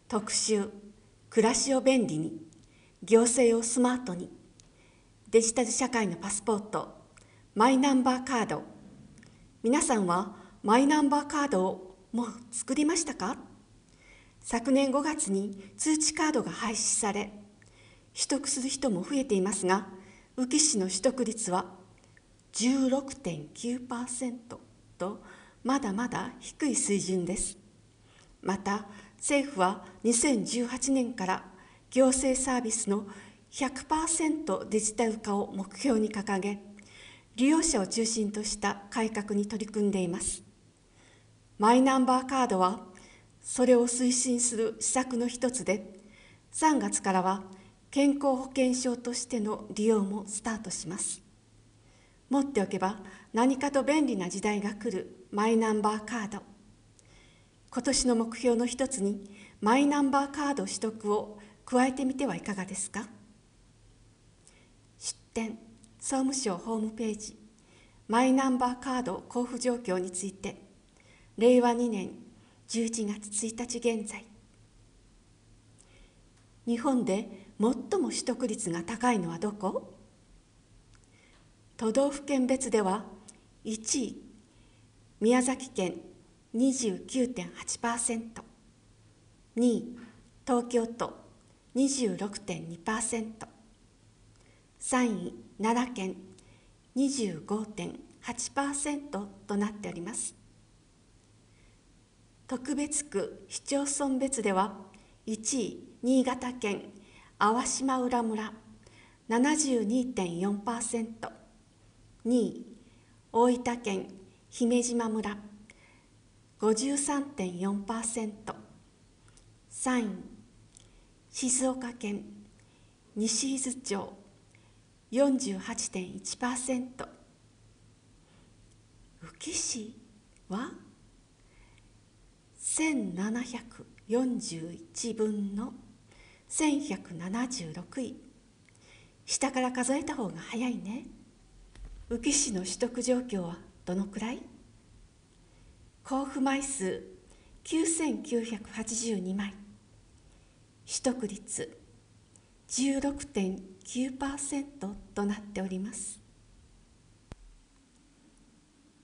特集、暮らしを便利に、行政をスマートに、デジタル社会のパスポート、マイナンバーカード。皆さんはマイナンバーカードをもう作りましたか？昨年5月に通知カードが廃止され、取得する人も増えていますが、宇城市の取得率は 16.9% とまだまだ低い水準です。また、政府は2018年から行政サービスの 100% デジタル化を目標に掲げ、利用者を中心とした改革に取り組んでいます。マイナンバーカードは、それを推進する施策の一つで、3月からは健康保険証としての利用もスタートします。持っておけば何かと便利な時代が来るマイナンバーカード。今年の目標の一つにマイナンバーカード取得を加えてみてはいかがですか？出典、総務省ホームページ、マイナンバーカード交付状況について、令和2年11月1日現在。日本で最も取得率が高いのはどこ？都道府県別では、1位、宮崎県 29.8%、2位、東京都 26.2%、3位、奈良県 25.8% となっております。特別区市町村別では、1位、新潟県粟島浦村 72.4%、2位、大分県姫島村 53.4%、3位、静岡県西伊豆町 48.1%、宇城市は1741分の1176位。下から数えた方が早いね。宇城市の取得状況はどのくらい？交付枚数9982枚。取得率 16.9% となっております。